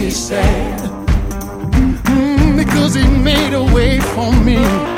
be sad. Because he made a way for me.